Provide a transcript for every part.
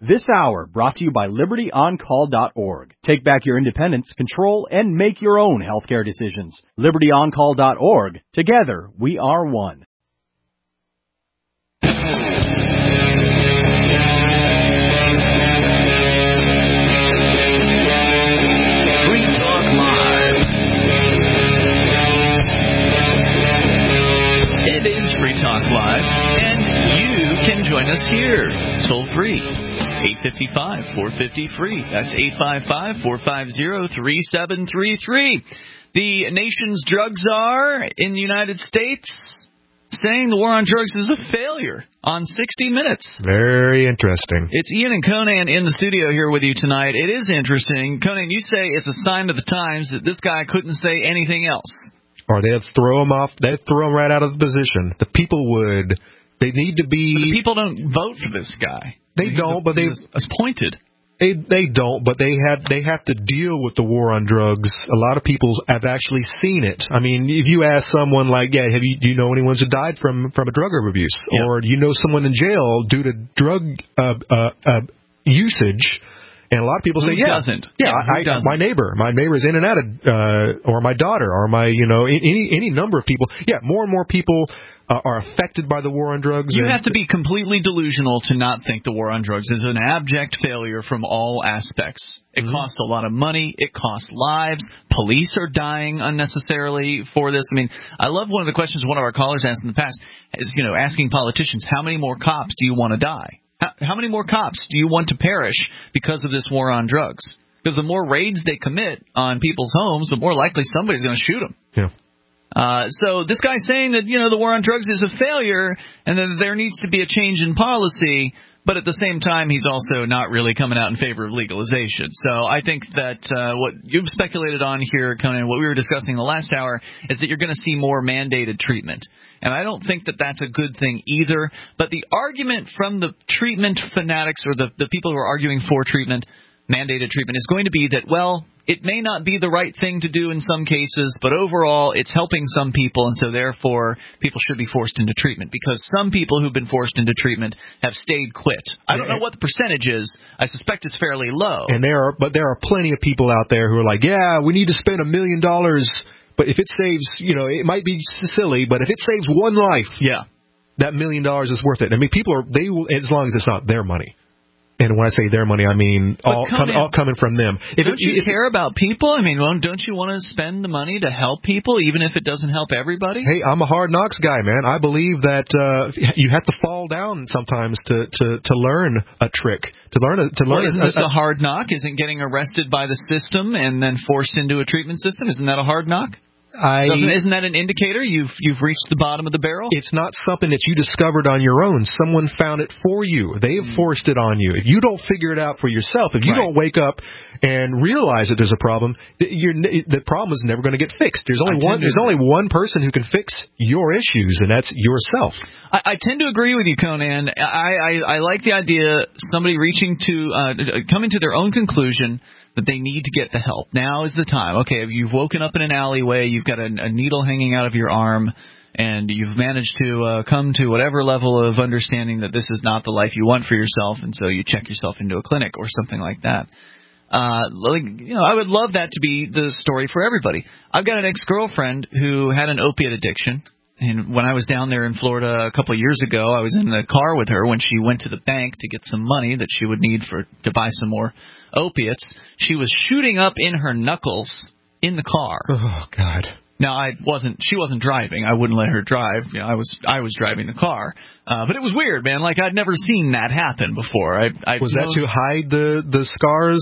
This hour brought to you by LibertyOnCall.org. Take back your independence, control, and make your own healthcare decisions. LibertyOnCall.org. Together, we are one. Free Talk Live, and you can join us here, toll free, 855-450-FREE. That's 855-450-3733. The nation's drug czar in the United States saying the war on drugs is a failure on 60 Minutes. Very interesting. It's Ian and Conan in the studio here with you tonight. It is interesting. Conan, you say it's a sign of the times that this guy couldn't say anything else. Or they'd throw him off. They'd throw him right out of the position. The people would. They need to be. But the people don't vote for this guy. They don't, but they appointed. They don't, but they have to deal with the war on drugs. A lot of people have actually seen it. I mean, if you ask someone like, do you know anyone who died from a drug abuse, or do you know someone in jail due to drug usage? And a lot of people say, doesn't? My neighbor's in and out of, or my daughter, or any number of people. Yeah, more and more people are affected by the war on drugs. You have to be completely delusional to not think the war on drugs is an abject failure from all aspects. It costs a lot of money. It costs lives. Police are dying unnecessarily for this. I mean, I love one of the questions one of our callers asked in the past is, asking politicians, how many more cops do you want to die? How many more cops do you want to perish because of this war on drugs? Because the more raids they commit on people's homes, the more likely somebody's going to shoot them. Yeah. So this guy's saying that, the war on drugs is a failure and that there needs to be a change in policy, but at the same time, he's also not really coming out in favor of legalization. So I think that what you've speculated on here, Conan, what we were discussing in the last hour, is that you're going to see more mandated treatment. And I don't think that that's a good thing either. But the argument from the treatment fanatics or the people who are arguing for treatment, mandated treatment, is going to be that, well, it may not be the right thing to do in some cases, but overall it's helping some people, and so therefore people should be forced into treatment because some people who've been forced into treatment have stayed quit. I don't know what the percentage is. I suspect it's fairly low. And there are plenty of people out there who are like, we need to spend $1 million. But if it saves, it might be silly, but if it saves one life, that $1 million is worth it. I mean, they will, as long as it's not their money. And when I say their money, I mean all coming from them. Don't you care about people? I mean, don't you want to spend the money to help people, even if it doesn't help everybody? Hey, I'm a hard knocks guy, man. I believe that you have to fall down sometimes to learn a trick. Isn't this a hard knock? Isn't getting arrested by the system and then forced into a treatment system? Isn't that a hard knock? Isn't that an indicator you've reached the bottom of the barrel? It's not something that you discovered on your own. Someone found it for you. They have forced it on you. If you don't figure it out for yourself, if you don't wake up and realize that there's a problem, the problem is never going to get fixed. There's only one person who can fix your issues, and that's yourself. I tend to agree with you, Conan. I like the idea somebody reaching to coming to their own conclusion that they need to get the help. Now is the time. Okay, you've woken up in an alleyway, you've got a needle hanging out of your arm, and you've managed to come to whatever level of understanding that this is not the life you want for yourself, and so you check yourself into a clinic or something like that. I would love that to be the story for everybody. I've got an ex-girlfriend who had an opiate addiction. And when I was down there in Florida a couple of years ago, I was in the car with her when she went to the bank to get some money that she would need to buy some more opiates. She was shooting up in her knuckles in the car. Oh, God. Now, she wasn't driving. I wouldn't let her drive. I was driving the car. But it was weird, man. Like, I'd never seen that happen before. Was that to hide the scars?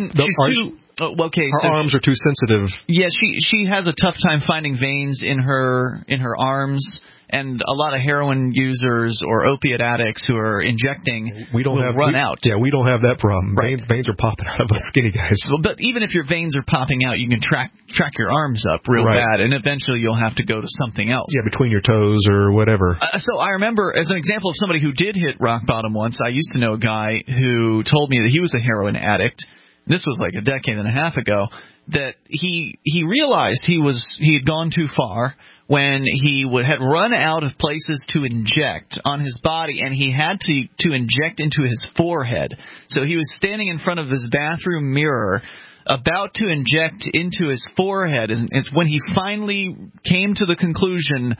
Her arms are too sensitive. Yeah, she has a tough time finding veins in her arms, and a lot of heroin users or opiate addicts who are injecting run out. Yeah, we don't have that problem. Right. Veins are popping out of us skinny guys. But even if your veins are popping out, you can track your arms up real bad, and eventually you'll have to go to something else. Yeah, between your toes or whatever. So I remember, as an example of somebody who did hit rock bottom once, I used to know a guy who told me that he was a heroin addict. This was like a decade and a half ago. that he realized he had gone too far when he had run out of places to inject on his body, and he had to inject into his forehead. So he was standing in front of his bathroom mirror, about to inject into his forehead. It's when he finally came to the conclusion,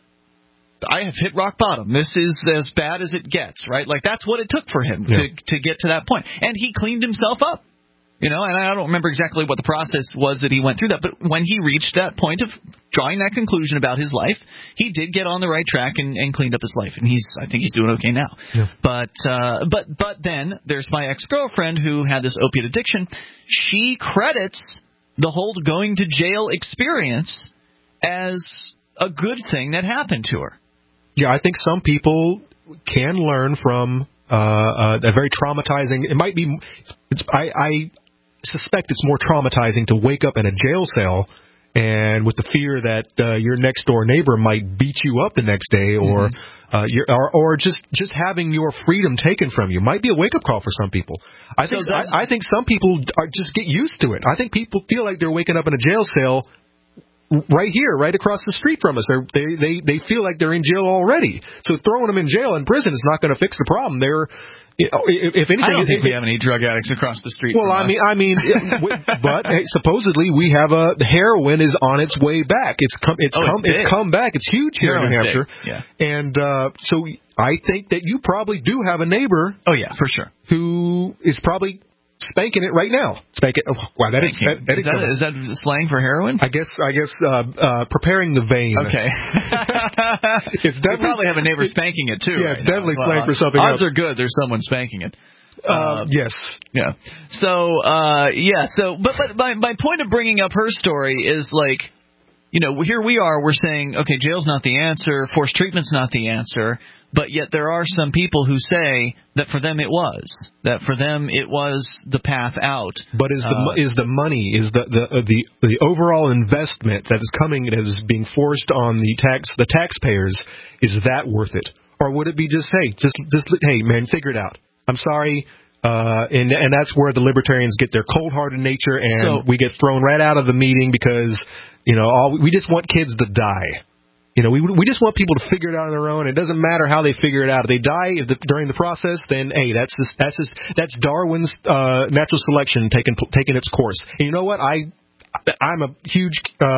I have hit rock bottom. This is as bad as it gets, right? Like, that's what it took for him to get to that point. And he cleaned himself up. You know, and I don't remember exactly what the process was that he went through that, but when he reached that point of drawing that conclusion about his life, he did get on the right track and cleaned up his life, and I think he's doing okay now. Yeah. But then there's my ex-girlfriend who had this opiate addiction. She credits the whole going to jail experience as a good thing that happened to her. Yeah, I think some people can learn from a very traumatizing. It might be. I suspect it's more traumatizing to wake up in a jail cell and with the fear that your next door neighbor might beat you up the next day, or or just having your freedom taken from you might be a wake up call for some people. I think some people just get used to it. I think people feel like they're waking up in a jail cell right here, right across the street from us. They feel like they're in jail already. So throwing them in jail in prison is not going to fix the problem. If anything, I don't think we have any drug addicts across the street. Well, I mean, but hey, supposedly we have the heroin is on its way back. It's come back. It's huge here in New Hampshire. Yeah. And so I think that you probably do have a neighbor. Oh yeah, for sure. Who is probably spanking it right now. Spank it. Oh, wow, is that slang for heroin? I guess preparing the vein. Okay. It's definitely, we probably have a neighbor spanking it too. Yeah, it's definitely slang for something else. Odds are good there's someone spanking it. Yes. Yeah. So but my point of bringing up her story is, like, you know, here we are, we're saying, okay, jail's not the answer, forced treatment's not the answer, but yet there are some people who say that for them it was. That for them it was the path out. But is the money, is the overall investment that is coming, that is being forced on the taxpayers, is that worth it? Or would it be just hey man, figure it out. I'm sorry. And that's where the libertarians get their cold-hearted nature, and we get thrown right out of the meeting because, you know, we just want kids to die. You know, we just want people to figure it out on their own. It doesn't matter how they figure it out. If they die during the process, then hey, that's Darwin's natural selection taking its course. And you know what? I'm a huge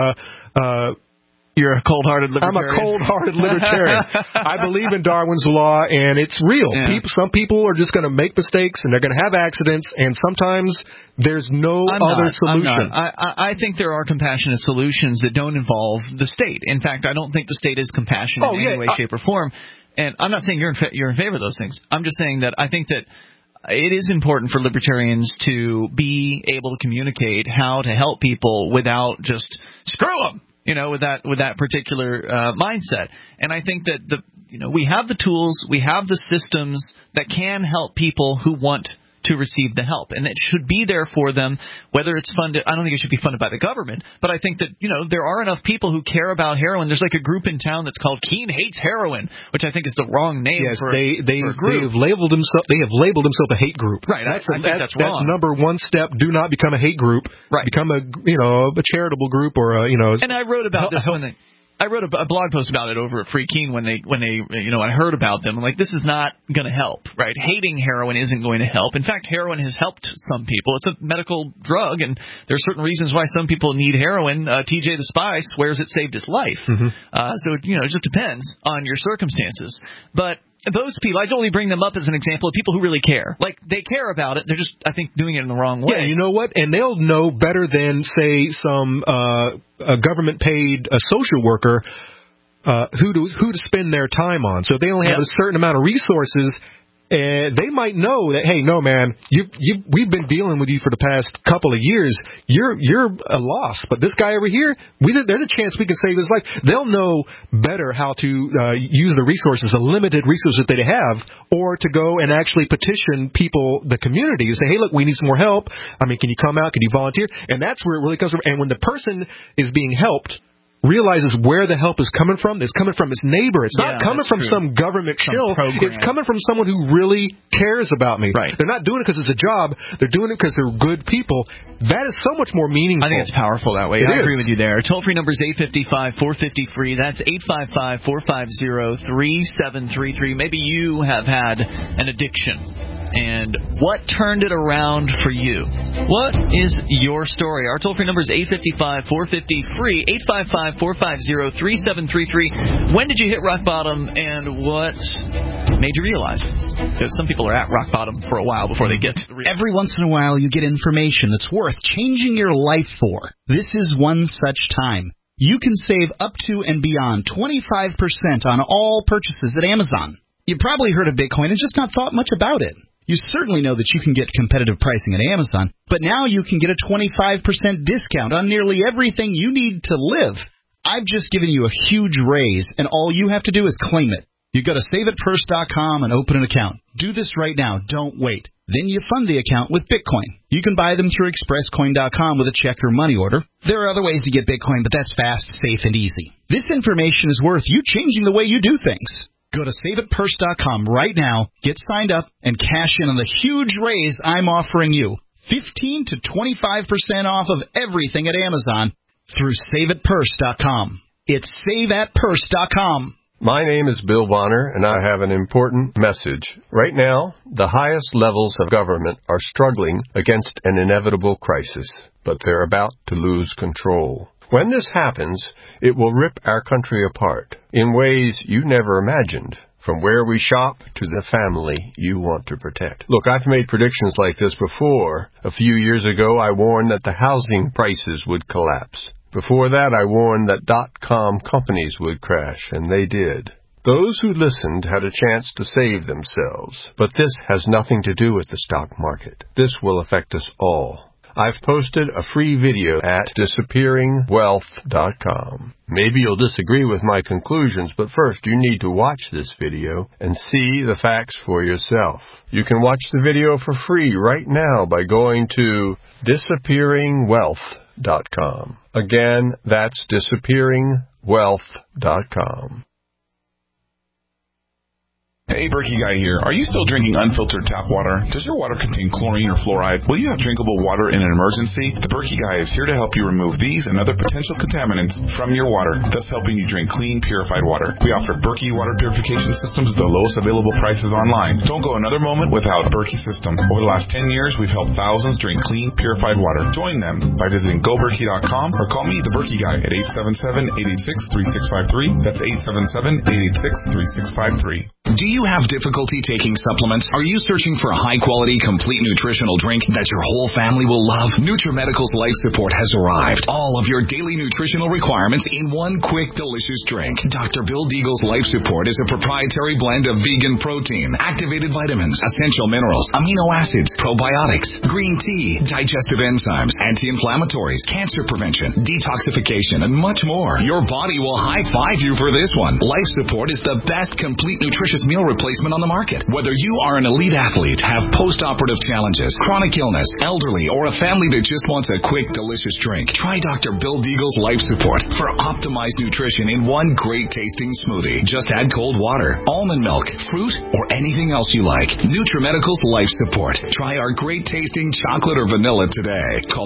You're a cold-hearted libertarian. I'm a cold-hearted libertarian. I believe in Darwin's law, and it's real. Yeah. Some people are just going to make mistakes, and they're going to have accidents, and sometimes there's no other solution. I think there are compassionate solutions that don't involve the state. In fact, I don't think the state is compassionate in any way, shape, or form. And I'm not saying you're in favor of those things. I'm just saying that I think that it is important for libertarians to be able to communicate how to help people without just screw them. You know, with that particular mindset. And I think that we have the tools, we have the systems that can help people who want to receive the help, and it should be there for them. Whether it's funded, I don't think it should be funded by the government, but I think that there are enough people who care about heroin. There's like a group in town that's called Keene Hates Heroin, which I think is the wrong name for a group. They have labeled themselves a hate group. Right. I think that's wrong. That's number one step. Do not become a hate group. Right. Become a charitable group or And I wrote about this I wrote a blog post about it over at Free Keene when I heard about them. I'm like, this is not going to help, right? Hating heroin isn't going to help. In fact, heroin has helped some people. It's a medical drug, and there are certain reasons why some people need heroin. TJ the Spy swears it saved his life. Mm-hmm. So it just depends on your circumstances. But those people, I only bring them up as an example of people who really care. Like, they care about it. They're just, I think, doing it in the wrong way. Yeah, you know what? And they'll know better than, say, some a government-paid social worker who to spend their time on. So if they only have a certain amount of resources, they might know that, hey, no, man, we've been dealing with you for the past couple of years. You're a loss, but this guy over here, there's a chance we can save his life. They'll know better how to use the resources, the limited resources that they have, or to go and actually petition people, the community, to say, hey, look, we need some more help. I mean, can you come out? Can you volunteer? And that's where it really comes from. And when the person is being helped, realizes where the help is coming from, it's coming from his neighbor. It's not coming from some government shill. It's coming from someone who really cares about me. Right. They're not doing it because it's a job. They're doing it because they're good people. That is so much more meaningful. I think it's powerful that way. I agree with you there. Toll-free number is 855-450-FREE. That's 855-450-3733. Maybe you have had an addiction. And what turned it around for you? What is your story? Our toll-free number is 855-450-FREE. 855-450-3733. When did you hit rock bottom, and what made you realize it? Because some people are at rock bottom for a while before they get to the real. Every once in a while you get information that's worth changing your life for. This is one such time. You can save up to and beyond 25% on all purchases at Amazon. You probably heard of Bitcoin and just not thought much about it. You certainly know that you can get competitive pricing at Amazon, but now you can get a 25% discount on nearly everything you need to live. I've just given you a huge raise, and all you have to do is claim it. You go to SaveItPurse.com and open an account. Do this right now. Don't wait. Then you fund the account with Bitcoin. You can buy them through ExpressCoin.com with a check or money order. There are other ways to get Bitcoin, but that's fast, safe, and easy. This information is worth you changing the way you do things. Go to SaveItPurse.com right now, get signed up, and cash in on the huge raise I'm offering you. 15 to 25% off of everything at Amazon through SaveItPurse.com. It's SaveAtPurse.com. My name is Bill Bonner, and I have an important message. Right now, the highest levels of government are struggling against an inevitable crisis, but they're about to lose control. When this happens, it will rip our country apart in ways you never imagined, from where we shop to the family you want to protect. Look, I've made predictions like this before. A few years ago, I warned that the housing prices would collapse. Before that, I warned that .com companies would crash, and they did. Those who listened had a chance to save themselves, but this has nothing to do with the stock market. This will affect us all. I've posted a free video at disappearingwealth.com. Maybe you'll disagree with my conclusions, but first you need to watch this video and see the facts for yourself. You can watch the video for free right now by going to disappearingwealth.com. Again, that's disappearingwealth.com. Hey, Berkey Guy here. Are you still drinking unfiltered tap water? Does your water contain chlorine or fluoride? Will you have drinkable water in an emergency? The Berkey Guy is here to help you remove these and other potential contaminants from your water, thus helping you drink clean, purified water. We offer Berkey water purification systems at the lowest available prices online. Don't go another moment without Berkey system. Over the last 10 years, we've helped thousands drink clean, purified water. Join them by visiting GoBerkey.com or call me, the Berkey Guy, at 877-886-3653. That's 877-886-3653. Do you have difficulty taking supplements? Are you searching for a high-quality, complete nutritional drink that your whole family will love? NutriMedical's Life Support has arrived. All of your daily nutritional requirements in one quick, delicious drink. Dr. Bill Deagle's Life Support is a proprietary blend of vegan protein, activated vitamins, essential minerals, amino acids, probiotics, green tea, digestive enzymes, anti-inflammatories, cancer prevention, detoxification, and much more. Your body will high-five you for this one. Life Support is the best complete nutritious meal replacement on the market. Whether you are an elite athlete, have post-operative challenges, chronic illness, elderly, or a family that just wants a quick, delicious drink, try Dr. Bill Deagle's Life Support for optimized nutrition in one great-tasting smoothie. Just add cold water, almond milk, fruit, or anything else you like. NutriMedical's Life Support. Try our great-tasting chocolate or vanilla today. Call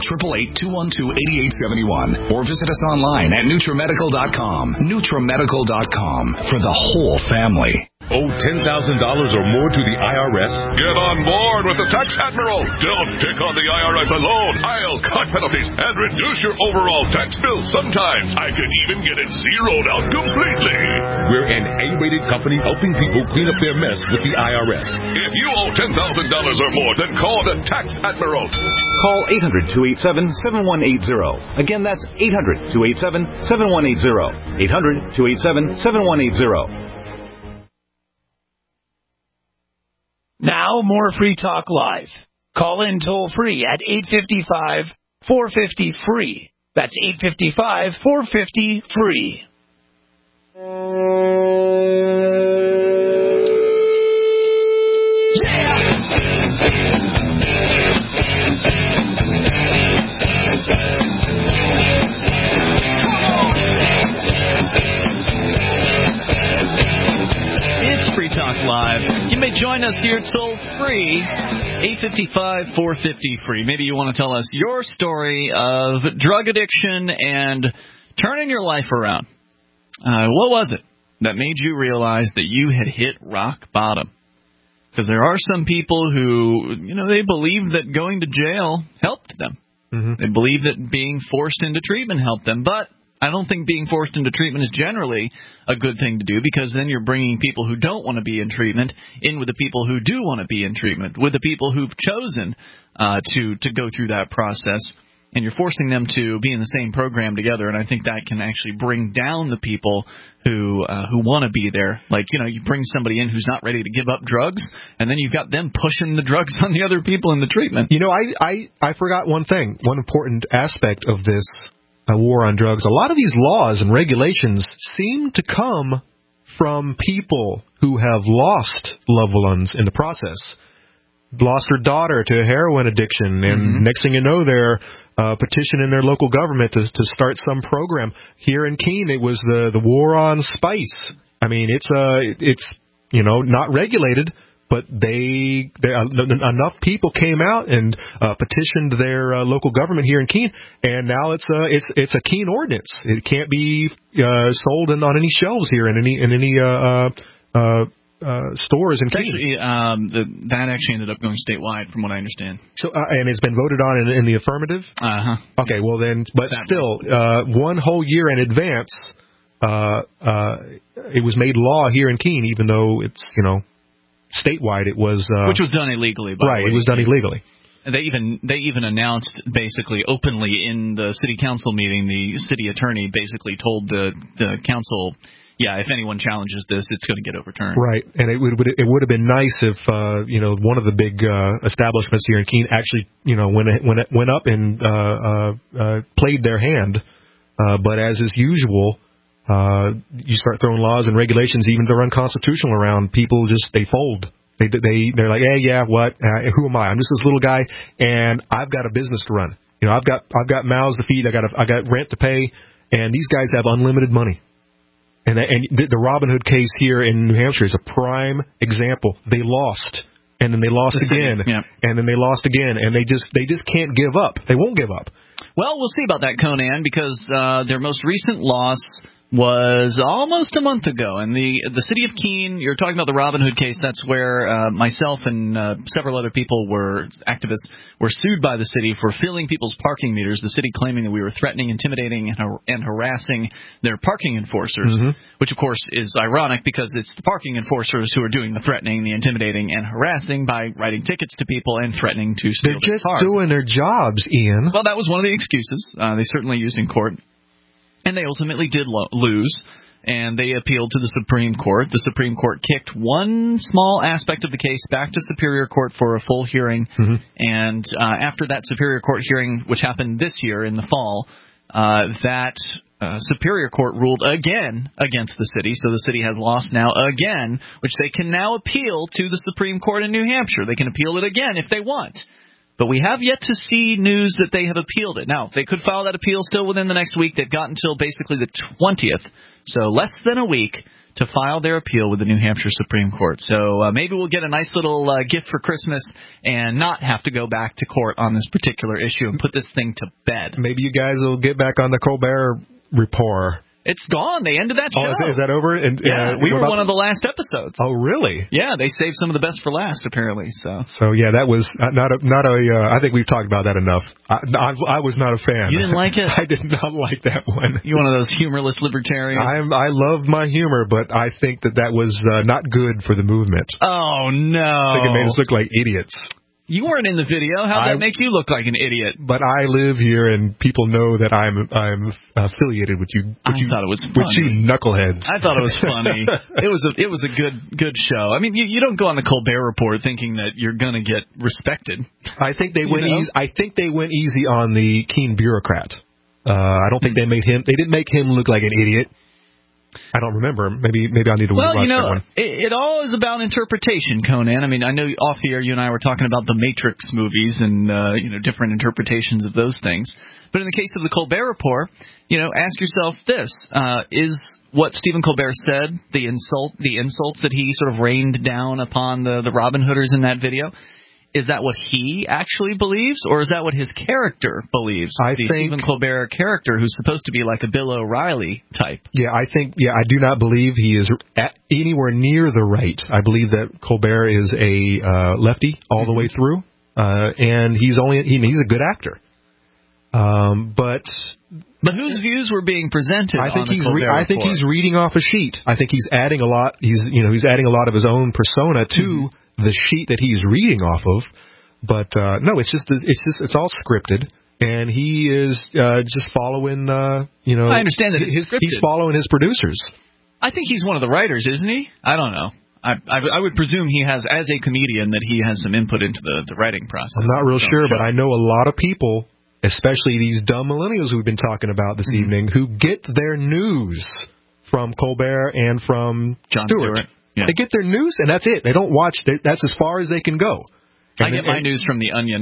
888-212-8871 or visit us online at NutriMedical.com. NutriMedical.com for the whole family. Owe $10,000 or more to the IRS? Get on board with the Tax Admiral. Don't pick on the IRS alone. I'll cut penalties and reduce your overall tax bill. Sometimes I can even get it zeroed out completely. We're an A-rated company helping people clean up their mess with the IRS. If you owe $10,000 or more, then call the Tax Admiral. Call 800-287-7180. Again, that's 800-287-7180. 800-287-7180. Now, more Free Talk Live. Call in toll-free at 855-450-FREE. That's 855-450-FREE. join us here toll-free, 855-450-FREE. Maybe you want to tell us your story of drug addiction and turning your life around. What was it that made you realize that you had hit rock bottom? Because there are some people who, they believe that going to jail helped them. Mm-hmm. They believe that being forced into treatment helped them. But I don't think being forced into treatment is generally a good thing to do, because then you're bringing people who don't want to be in treatment in with the people who do want to be in treatment, with the people who've chosen to go through that process. And you're forcing them to be in the same program together, and I think that can actually bring down the people who want to be there. Like, you bring somebody in who's not ready to give up drugs, and then you've got them pushing the drugs on the other people in the treatment. I forgot one thing, one important aspect of this war on drugs. A lot of these laws and regulations seem to come from people who have lost loved ones in the process. Lost her daughter to a heroin addiction, and next thing you know, they're petitioning their local government to start some program. Here in Keene, it was the war on spice. I mean, it's not regulated, but enough people came out and petitioned their local government here in Keene, and now it's a Keene ordinance. It can't be sold on any shelves here in any stores in Keene. That actually ended up going statewide, from what I understand. So, and it's been voted on in the affirmative? Uh-huh. Okay, well then, but still, one whole year in advance, it was made law here in Keene, even though it's, statewide. It was... which was done illegally, by the way. Right, it was done illegally. And they even announced basically openly in the city council meeting, the city attorney basically told the council, yeah, if anyone challenges this, it's going to get overturned. Right, and it would have been nice if one of the big establishments here in Keene actually went up and played their hand. But as is usual, you start throwing laws and regulations, even if they're unconstitutional, around, people they fold. They're like, hey, yeah, what? Who am I? I'm just this little guy, and I've got a business to run. I've got mouths to feed. I got rent to pay, and these guys have unlimited money. And the Robin Hood case here in New Hampshire is a prime example. They lost, and then they lost again, and then they lost again, and they just can't give up. They won't give up. Well, we'll see about that, Conan, because their most recent loss was almost a month ago. And the city of Keene, you're talking about the Robin Hood case, that's where myself and several other activists were sued by the city for filling people's parking meters, the city claiming that we were threatening, intimidating, and harassing their parking enforcers, which, of course, is ironic because it's the parking enforcers who are doing the threatening, the intimidating, and harassing by writing tickets to people and threatening to steal their cars. They're just doing their jobs, Ian. Well, that was one of the excuses they certainly used in court. And they ultimately did lose, and they appealed to the Supreme Court. The Supreme Court kicked one small aspect of the case back to Superior Court for a full hearing, and after that Superior Court hearing, which happened this year in the fall, that Superior Court ruled again against the city, so the city has lost now again, which they can now appeal to the Supreme Court in New Hampshire. They can appeal it again if they want. But we have yet to see news that they have appealed it. Now, they could file that appeal still within the next week. They've got until basically the 20th, so less than a week, to file their appeal with the New Hampshire Supreme Court. So maybe we'll get a nice little gift for Christmas and not have to go back to court on this particular issue and put this thing to bed. Maybe you guys will get back on the Colbert Report. It's gone. They ended that show. Oh, is that over? And, we were one of the last episodes. Oh, really? Yeah, they saved some of the best for last, apparently. So yeah, that was not a. I think we've talked about that enough. I was not a fan. You didn't like it? I did not like that one. You're one of those humorless libertarians. I love my humor, but I think that was not good for the movement. Oh no! I think it made us look like idiots. You weren't in the video. How'd that make you look like an idiot? But I live here, and people know that I'm affiliated with you. I thought it was funny. With you knuckleheads. I thought it was funny. It was a good show. I mean, you don't go on the Colbert Report thinking that you're going to get respected. I think they went easy. I think they went easy on the Keene bureaucrat. I don't think they didn't make him look like an idiot. I don't remember. Maybe I need to watch that one. It all is about interpretation, Conan. I mean, I know off the air you and I were talking about the Matrix movies and different interpretations of those things. But in the case of the Colbert Report, ask yourself this: is what Stephen Colbert said, the insults that he sort of rained down upon the Robin Hooders in that video? Is that what he actually believes, or is that what his character believes? I think Stephen Colbert character, who's supposed to be like a Bill O'Reilly type. I do not believe he is anywhere near the right. I believe that Colbert is a lefty all the way through, and he's a good actor. But whose views were being presented? I think he's reading off a sheet. I think he's adding a lot. He's adding a lot of his own persona to the sheet that he's reading off of. But no, it's all scripted, and he is just following. I understand that he's following his producers. I think he's one of the writers, isn't he? I don't know. I would presume he has, as a comedian, that he has some input into the writing process. I'm not real sure, but I know a lot of people, especially these dumb millennials we've been talking about this evening, who get their news from Colbert and from Jon Stewart. Yeah. They get their news, and that's it. They don't watch. That's as far as they can go. I get my news from The Onion.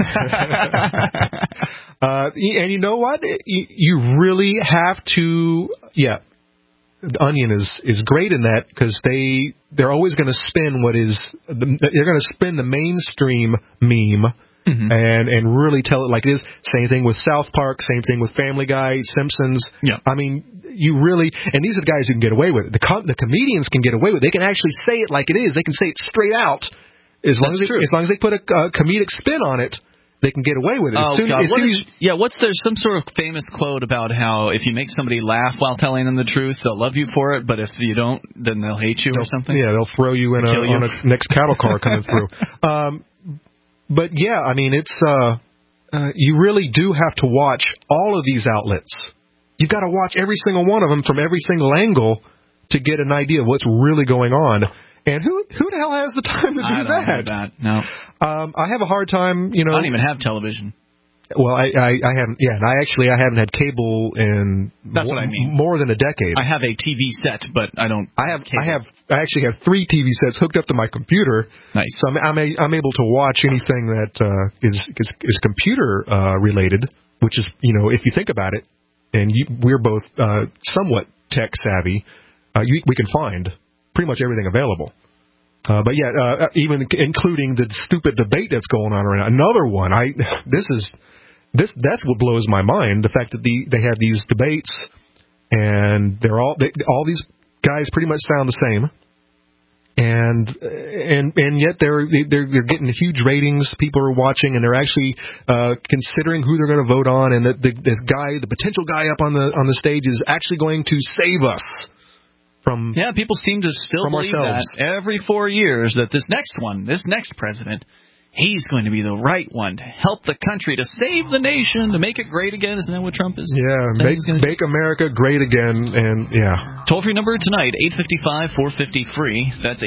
And you know what? You really have to. Yeah, The Onion is great in that because they're always going to spin they're going to spin the mainstream meme. And really tell it like it is. Same thing with South Park. Same thing with Family Guy, Simpsons. Yeah. I mean, and these are the guys who can get away with it. The comedians can get away with it. They can actually say it like it is. They can say it straight out. As long as they put a comedic spin on it, they can get away with it. There's some sort of famous quote about how if you make somebody laugh while telling them the truth, they'll love you for it, but if you don't, then they'll hate you or something. Yeah, they'll throw you on a next cattle car coming through. But yeah, I mean, it's you really do have to watch all of these outlets. You've got to watch every single one of them from every single angle to get an idea of what's really going on. And who the hell has the time to do that? I don't do that. No. I have a hard time, I don't even have television. Well, I haven't. Yeah, and I haven't had cable in what I mean. More than a decade. I have a TV set, but I don't. I actually have 3 TV sets hooked up to my computer. Nice. So I'm able to watch anything that is computer related, which is if you think about it, and we're both somewhat tech savvy, we can find pretty much everything available. But yeah, even including the stupid debate that's going on right now. Another one. That's what blows my mind. The fact that they have these debates, and all these guys pretty much sound the same, and yet they're getting huge ratings. People are watching, and they're actually considering who they're going to vote on, and that this guy, the potential guy up on the stage, is actually going to save us. People seem to still believe that every 4 years that this next president, he's going to be the right one to help the country, to save the nation, to make it great again. Isn't that what Trump is? Yeah, make America great again, and yeah. Toll-free number tonight, 855-450-FREE. That's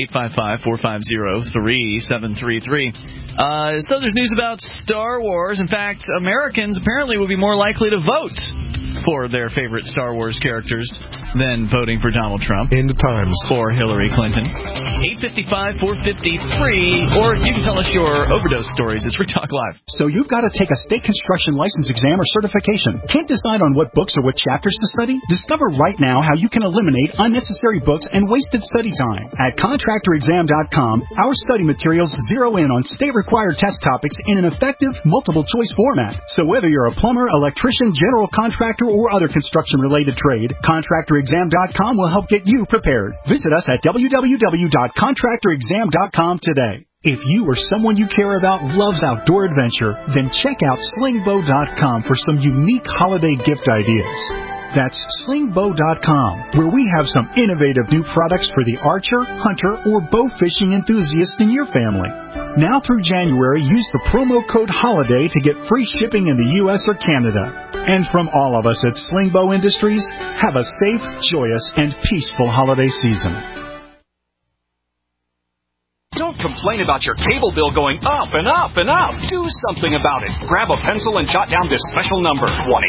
855-450-3733. So there's news about Star Wars. In fact, Americans apparently will be more likely to vote for their favorite Star Wars characters than voting for Donald Trump. End of times. Or Hillary Clinton. 855-450-FREE, or you can tell us your overdose stories. It's Free Talk Live. So you've got to take a state construction license exam or certification. Can't decide on what books or what chapters to study? Discover right now how you can eliminate unnecessary books and wasted study time. At contractorexam.com, our study materials zero in on state-required test topics in an effective, multiple-choice format. So whether you're a plumber, electrician, general contractor, or other construction-related trade, contractorexam.com will help get you prepared. Visit us at www.contractorexam.com today. If you or someone you care about loves outdoor adventure, then check out slingbow.com for some unique holiday gift ideas. That's slingbow.com, where we have some innovative new products for the archer, hunter, or bow fishing enthusiast in your family. Now through January, use the promo code HOLIDAY to get free shipping in the U.S. or Canada. And from all of us at Slingbow Industries, have a safe, joyous, and peaceful holiday season. Don't complain about your cable bill going up and up and up. Do something about it. Grab a pencil and jot down this special number,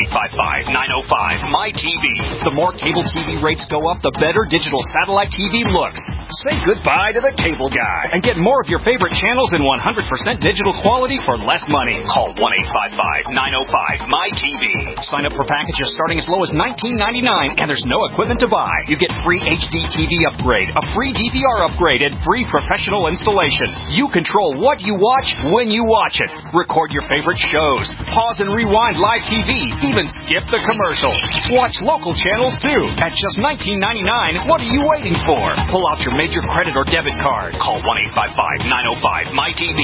1-855-905-MY-TV. The more cable TV rates go up, the better digital satellite TV looks. Say goodbye to the cable guy and get more of your favorite channels in 100% digital quality for less money. Call 1-855-905-MY-TV. Sign up for packages starting as low as $19.99, and there's no equipment to buy. You get free HD TV upgrade, a free DVR upgrade, and free professional installation. You control what you watch when you watch it. Record your favorite shows. Pause and rewind live TV. Even skip the commercials. Watch local channels too. At just $19.99, what are you waiting for? Pull out your major credit or debit card. Call 1-855-905-MY-TV.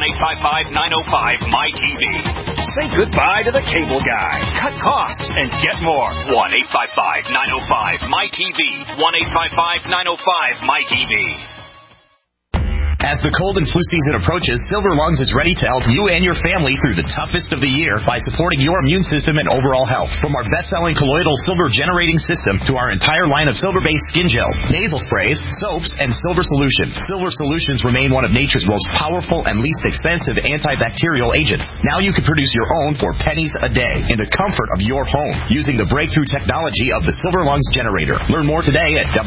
1-855-905-MY-TV. Say goodbye to the cable guy. Cut costs and get more. 1-855-905-MY-TV. 1-855-905-MY-TV. As the cold and flu season approaches, Silver Lungs is ready to help you and your family through the toughest of the year by supporting your immune system and overall health. From our best-selling colloidal silver generating system to our entire line of silver-based skin gels, nasal sprays, soaps, and silver solutions. Silver solutions remain one of nature's most powerful and least expensive antibacterial agents. Now you can produce your own for pennies a day in the comfort of your home using the breakthrough technology of the Silver Lungs generator. Learn more today at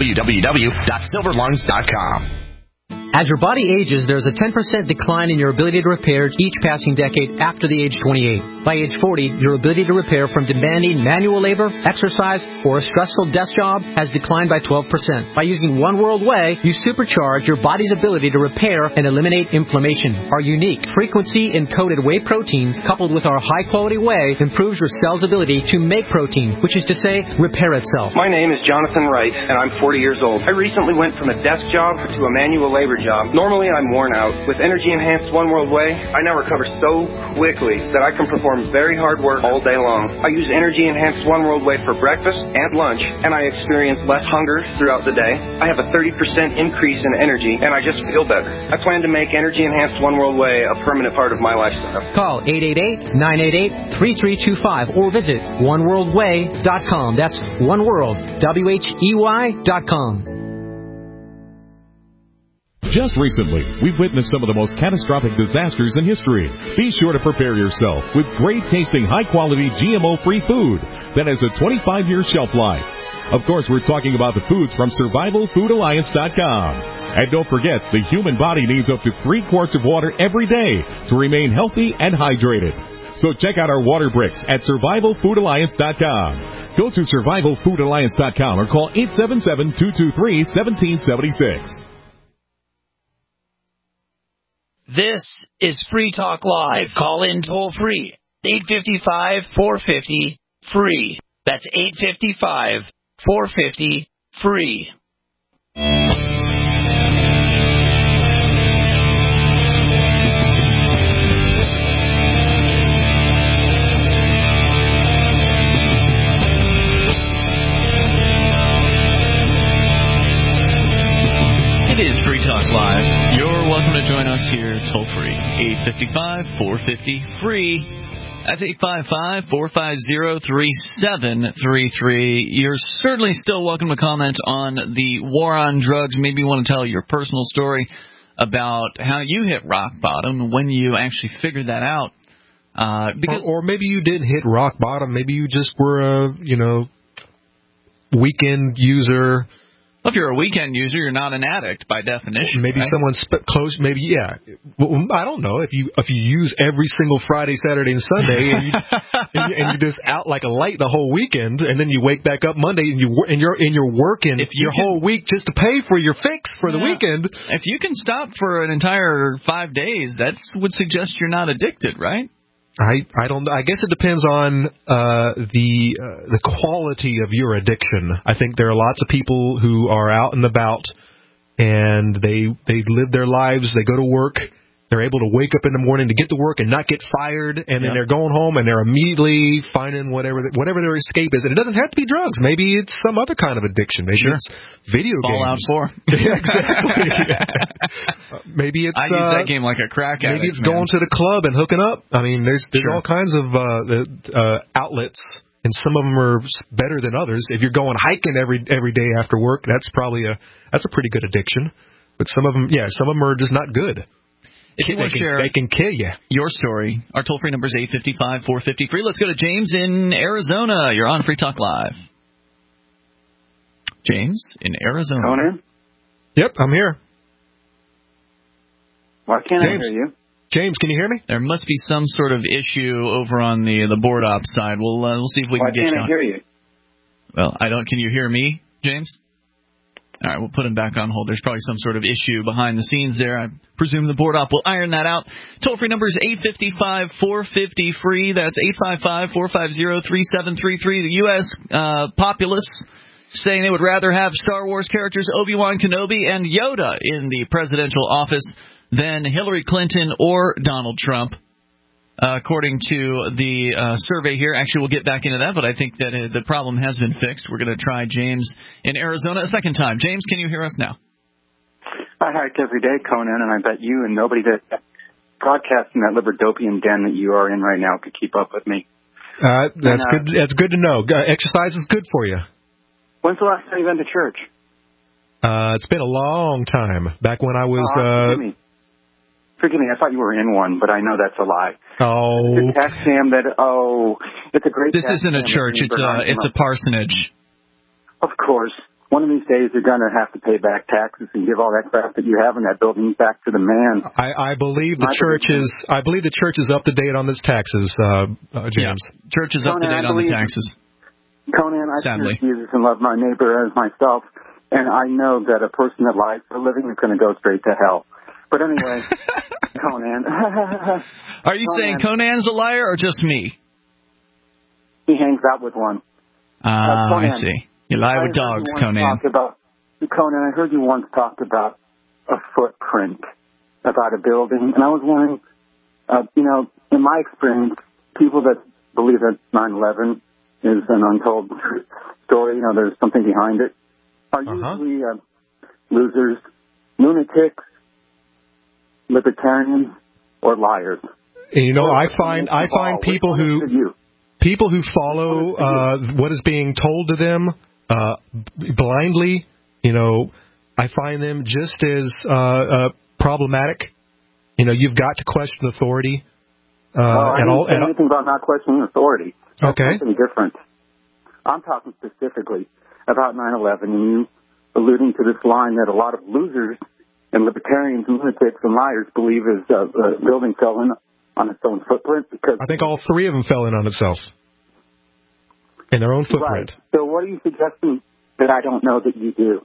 www.silverlungs.com. As your body ages, there's a 10% decline in your ability to repair each passing decade after the age 28. By age 40, your ability to repair from demanding manual labor, exercise, or a stressful desk job has declined by 12%. By using One World Whey, you supercharge your body's ability to repair and eliminate inflammation. Our unique frequency-encoded whey protein, coupled with our high-quality whey, improves your cell's ability to make protein, which is to say, repair itself. My name is Jonathan Wright, and I'm 40 years old. I recently went from a desk job to a manual labor job. Normally, I'm worn out. With Energy Enhanced One World Whey, I now recover so quickly that I can perform very hard work all day long. I use Energy Enhanced One World Whey for breakfast and lunch, and I experience less hunger throughout the day. I have a 30% increase in energy, and I just feel better. I plan to make Energy Enhanced One World Whey a permanent part of my lifestyle. Call 888-988-3325 or visit oneworldwhey.com. That's oneworld, WHEY.com. Just recently, we've witnessed some of the most catastrophic disasters in history. Be sure to prepare yourself with great-tasting, high-quality, GMO-free food that has a 25-year shelf life. Of course, we're talking about the foods from SurvivalFoodAlliance.com. And don't forget, the human body needs up to 3 quarts of water every day to remain healthy and hydrated. So check out our water bricks at SurvivalFoodAlliance.com. Go to SurvivalFoodAlliance.com or call 877-223-1776. This is Free Talk Live. Call in toll free. 855-450-FREE. That's 855-450-FREE. It is Free Talk Live. You're welcome to join us here toll-free. 855-450-FREE. That's 855-450-3733. You're certainly still welcome to comment on the war on drugs. Maybe you want to tell your personal story about how you hit rock bottom and when you actually figured that out. Or maybe you didn't hit rock bottom. Maybe you just were a, weekend user. Well, if you're a weekend user, you're not an addict by definition. Maybe right? someone's close. Maybe, yeah. Well, I don't know. If you use every single Friday, Saturday, and Sunday, and you just out like a light the whole weekend, and then you wake back up Monday and you're working whole week just to pay for your fix for the weekend. If you can stop for an entire 5 days, that would suggest you're not addicted, right? I don't. I guess it depends on the quality of your addiction. I think there are lots of people who are out and about, and they live their lives. They go to work. They're able to wake up in the morning to get to work and not get fired, and then they're going home and they're immediately finding whatever their escape is. And it doesn't have to be drugs. Maybe it's some other kind of addiction. Maybe it's video games. Fallout 4. Yeah, exactly. Maybe it's I use that game like a crack addict. Maybe it's going to the club and hooking up. I mean, there's all kinds of outlets, and some of them are better than others. If you're going hiking every day after work, that's a pretty good addiction. But some of them are just not good. If you want to share, they can kill you. Your story. Our toll-free number is 855-450-FREE. Let's go to James in Arizona. You're on Free Talk Live. James in Arizona. Conan? Yep, I'm here. Why can't I hear you? James, can you hear me? There must be some sort of issue over on the board op side. We'll see if we can get you on. Why can't I hear you? Well, Can you hear me, James? All right, we'll put him back on hold. There's probably some sort of issue behind the scenes there. I presume the board op will iron that out. Toll-free number is 855-450-FREE. That's 855-450-3733. The U.S. populace saying they would rather have Star Wars characters Obi-Wan Kenobi and Yoda in the presidential office than Hillary Clinton or Donald Trump. According to the survey here, actually, we'll get back into that, but I think that the problem has been fixed. We're going to try James in Arizona a second time. James, can you hear us now? I hike every day, Conan, and I bet you and nobody that broadcasts in that Liberdopian den that you are in right now could keep up with me. That's good. That's good to know. Exercise is good for you. When's the last time you've been to church? It's been a long time. Back when I was... Forgive me, I thought you were in one, but I know that's a lie. Oh. It's a tax scam it's a great This isn't a church, it's a parsonage. Of course. One of these days you're going to have to pay back taxes and give all that crap that you have in that building back to the man. I believe the church is up to date on its taxes, James. Yeah. Church is up to date on the taxes. Conan, I fear Jesus and love my neighbor as myself, and I know that a person that lies for a living is going to go straight to hell. But anyway, Conan. Are you saying Conan's a liar or just me? He hangs out with one. I see. You lie with dogs, Conan. Conan, I heard you once talk about a footprint, about a building, and I was wondering, in my experience, people that believe that 9/11 is an untold story, there's something behind it, are usually losers, lunatics, libertarians, or liars. And, I find people who follow what is being told to them blindly. I find them just as problematic. You've got to question authority. I didn't say anything about not questioning authority. That's okay. Something different. I'm talking specifically about 9/11, and you alluding to this line that a lot of losers and libertarians, lunatics, and liars believe is a building fell in on its own footprint. Because I think all three of them fell in on itself, in their own footprint. Right. So what are you suggesting that I don't know that you do?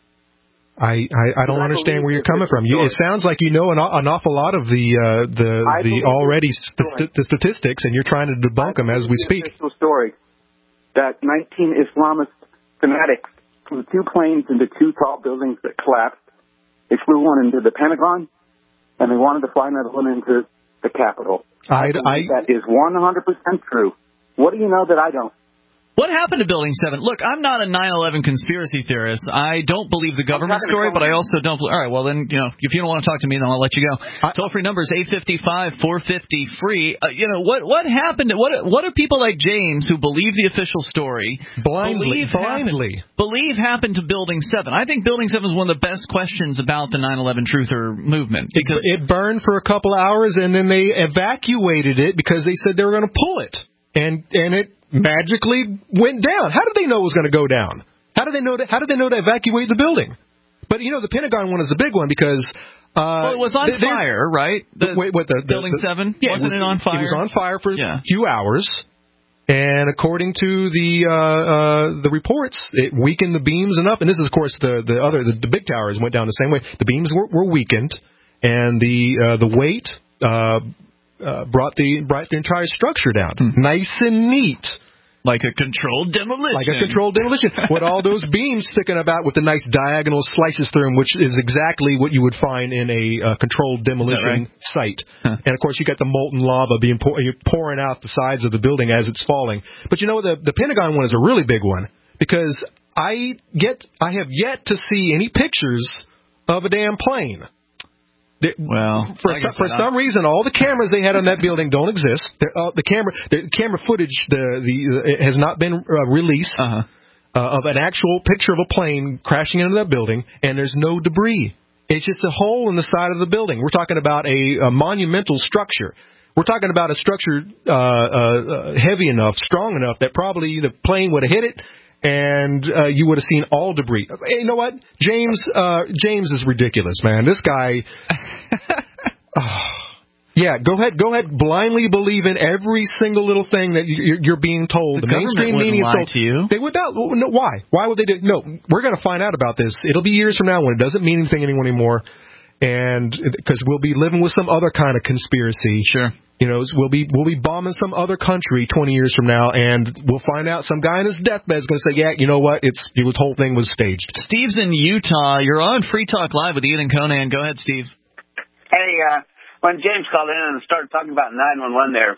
I don't understand where you're coming from. It sounds like you know an awful lot of the already the statistics, and you're trying to debunk them as we speak. It's a story that 19 Islamist fanatics flew 2 planes into 2 tall buildings that collapsed. They flew one into the Pentagon, and they wanted to fly another one into the Capitol. That is 100% true. What do you know that I don't? What happened to Building 7? Look, I'm not a 9/11 conspiracy theorist. I don't believe the government story, but I also don't. All right, well then, if you don't want to talk to me, then I'll let you go. Toll-free number is 855-450-FREE. What happened? What do people like James who believe the official story blindly believe happened to Building 7? I think Building 7 is one of the best questions about the 9/11 truther movement because it burned for a couple hours, and then they evacuated it because they said they were going to pull it, and it magically went down. How did they know it was going to go down? How did they know to evacuate the building? But the Pentagon one is the big one because it was on fire, right? Building 7, yeah, wasn't it on fire? It was on fire for a few hours, and according to the reports, it weakened the beams enough. And this is, of course, the big towers went down the same way. The beams were weakened, and the weight brought the entire structure down, nice and neat. Like a controlled demolition. With all those beams sticking about with the nice diagonal slices through them, which is exactly what you would find in a controlled demolition site. Huh. And, of course, you got the molten lava being pouring out the sides of the building as it's falling. But, the Pentagon one is a really big one because I have yet to see any pictures of a damn plane. For some reason, all the cameras they had on that building don't exist. The camera footage has not been released of an actual picture of a plane crashing into that building, and there's no debris. It's just a hole in the side of the building. We're talking about a monumental structure. We're talking about a structure heavy enough, strong enough that probably the plane would have hit it, and you would have seen all debris. Hey, you know what? James is ridiculous, man. This guy. Yeah, go ahead. Blindly believe in every single little thing that you're being told. The mainstream media lie to you. They would not. No, why? Why would they do? No, we're going to find out about this. It'll be years from now when it doesn't mean anything anymore, and because we'll be living with some other kind of conspiracy. Sure. You know, we'll be bombing some other country 20 years from now, and we'll find out some guy in his deathbed is going to say, yeah, you know what? The whole thing was staged. Steve's in Utah. You're on Free Talk Live with Ian and Conan. Go ahead, Steve. Hey, when James called in and started talking about 911 there,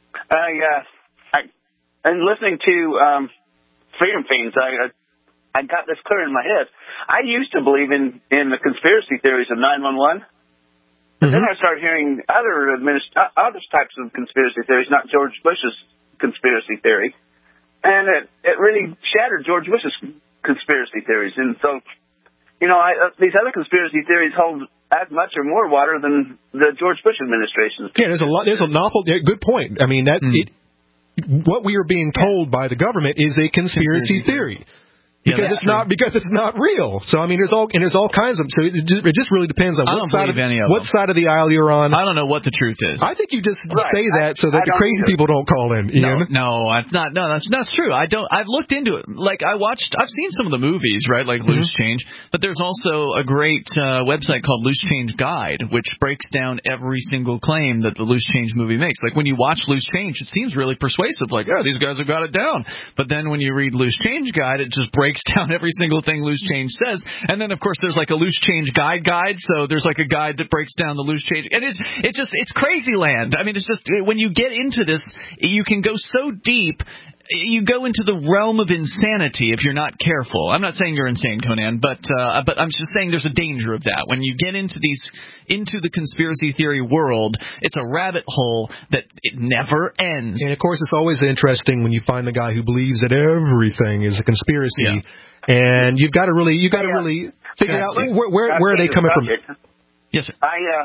and listening to Freedom Fiends, I got this clear in my head. I used to believe in the conspiracy theories of 911. But then I started hearing other types of conspiracy theories, not George Bush's conspiracy theory. And it really shattered George Bush's conspiracy theories. And so, you know, these other conspiracy theories hold as much or more water than the George Bush administration. Yeah, there's an awful good point. I mean, what we are being told by the government is a conspiracy theory. Because it's not real. So I mean, there's all kinds of. So it just really depends on what side of the aisle you're on. I don't know what the truth is. I think you just say that so that the crazy people don't call in. Ian. No, it's not. No, that's true. I've looked into it. Like I've seen some of the movies, right? Like Loose Change. But there's also a great website called Loose Change Guide, which breaks down every single claim that the Loose Change movie makes. Like when you watch Loose Change, it seems really persuasive. Like, yeah, these guys have got it down. But then when you read Loose Change Guide, it just breaks down every single thing Loose Change says. And then of course there's like a Loose Change guide, so there's like a guide that breaks down the Loose Change, and it's crazy land. I mean, it's just when you get into this, you can go so deep. You go into the realm of insanity if you're not careful. I'm not saying you're insane, Conan, but I'm just saying there's a danger of that. When you get into the conspiracy theory world, it's a rabbit hole that it never ends. And of course, it's always interesting when you find the guy who believes that everything is a conspiracy. Yeah. And you've got to really figure out where are they coming from. Yes, sir.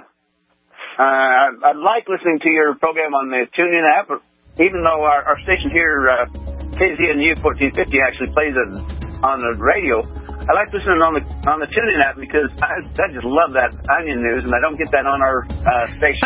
I like listening to your program on the TuneIn app. Even though our station here, KZNU 1450, actually plays it on the radio, I like listening on the TuneIn app because I just love that Onion News, and I don't get that on our station.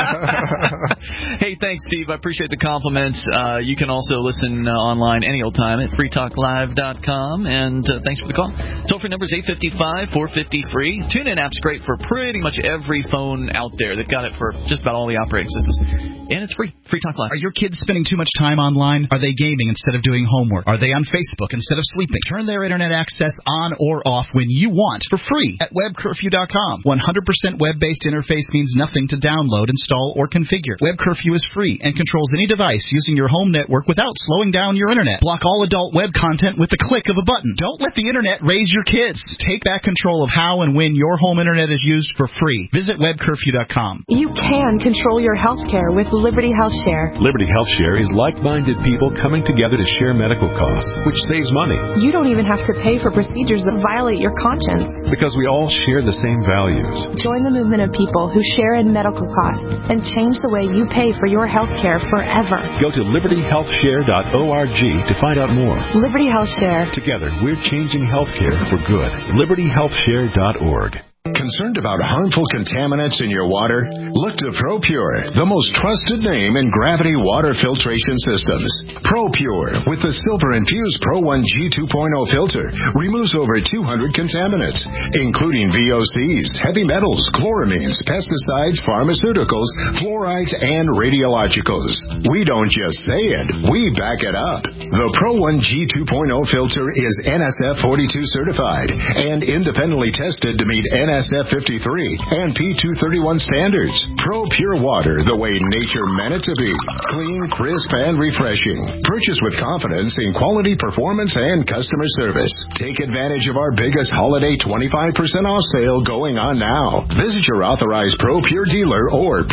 Hey, thanks, Steve. I appreciate the compliments. You can also listen online any old time at freetalklive.com, and thanks for the call. Toll-free number is 855-450-FREE. TuneIn app's great for pretty much every phone out there. They've got it for just about all the operating systems, and it's free. Free Talk Live. Are your kids spending too much time online? Are they gaming instead of doing homework? Are they on Facebook instead of sleeping? Turn their internet access on or off when you want for free at webcurfew.com. 100% web-based interface means nothing to download, install, or configure. Web Curfew is free and controls any device using your home network without slowing down your internet. Block all adult web content with the click of a button. Don't let the internet raise your kids. Take back control of how and when your home internet is used for free. Visit webcurfew.com. You can control your health care with Liberty Health Share. Liberty Health Share is like-minded people coming together to share medical costs, which saves money. You don't even have to pay for procedures that violate your conscience. Because we all share the same values. Join the movement of people who share in medical costs and change the way you pay for your health care forever. Go to libertyhealthshare.org to find out more. Liberty Health Share. Together, we're changing healthcare for good. libertyhealthshare.org. Concerned about harmful contaminants in your water? Look to ProPure, the most trusted name in gravity water filtration systems. ProPure, with the silver-infused Pro 1G 2.0 filter, removes over 200 contaminants, including VOCs, heavy metals, chloramines, pesticides, pharmaceuticals, fluorides, and radiologicals. We don't just say it, we back it up. The Pro 1G 2.0 filter is NSF 42 certified and independently tested to meet NSF 53 and P231 standards. ProPure water the way nature meant it to be. Clean, crisp, and refreshing. Purchase with confidence in quality, performance, and customer service. Take advantage of our biggest holiday 25% off sale going on now. Visit your authorized ProPure dealer or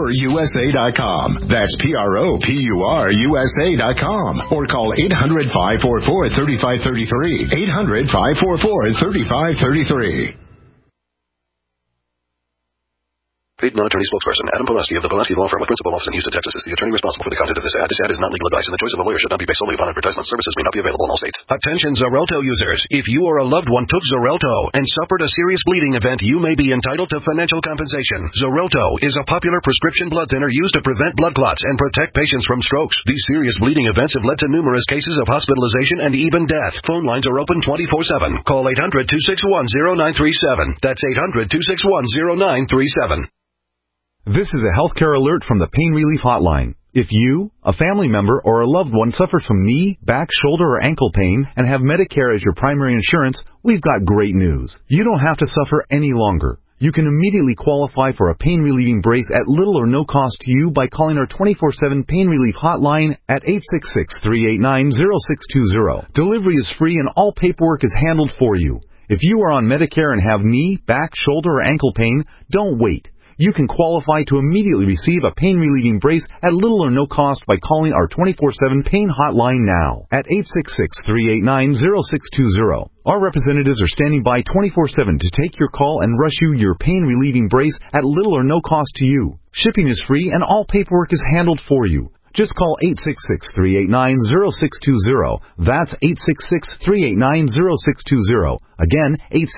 ProPureUSA.com. That's ProPureUSA.com. Or call 800-544-3533. 800-544-3533. Paid non-attorney spokesperson Adam Pulaski of the Pulaski Law Firm with principal office in Houston, Texas is the attorney responsible for the content of this ad. This ad is not legal advice, and the choice of a lawyer should not be based solely upon advertisement. Services may not be available in all states. Attention Xarelto users. If you or a loved one took Xarelto and suffered a serious bleeding event, you may be entitled to financial compensation. Xarelto is a popular prescription blood thinner used to prevent blood clots and protect patients from strokes. These serious bleeding events have led to numerous cases of hospitalization and even death. Phone lines are open 24/7. Call 800-261-0937. That's 800-261-0937. This is a healthcare alert from the Pain Relief Hotline. If you, a family member, or a loved one suffers from knee, back, shoulder, or ankle pain and have Medicare as your primary insurance, we've got great news. You don't have to suffer any longer. You can immediately qualify for a pain-relieving brace at little or no cost to you by calling our 24/7 Pain Relief Hotline at 866-389-0620. Delivery is free and all paperwork is handled for you. If you are on Medicare and have knee, back, shoulder, or ankle pain, don't wait. You can qualify to immediately receive a pain-relieving brace at little or no cost by calling our 24/7 Pain Hotline now at 866-389-0620. Our representatives are standing by 24/7 to take your call and rush you your pain-relieving brace at little or no cost to you. Shipping is free and all paperwork is handled for you. Just call 866-389-0620. That's 866-389-0620. Again,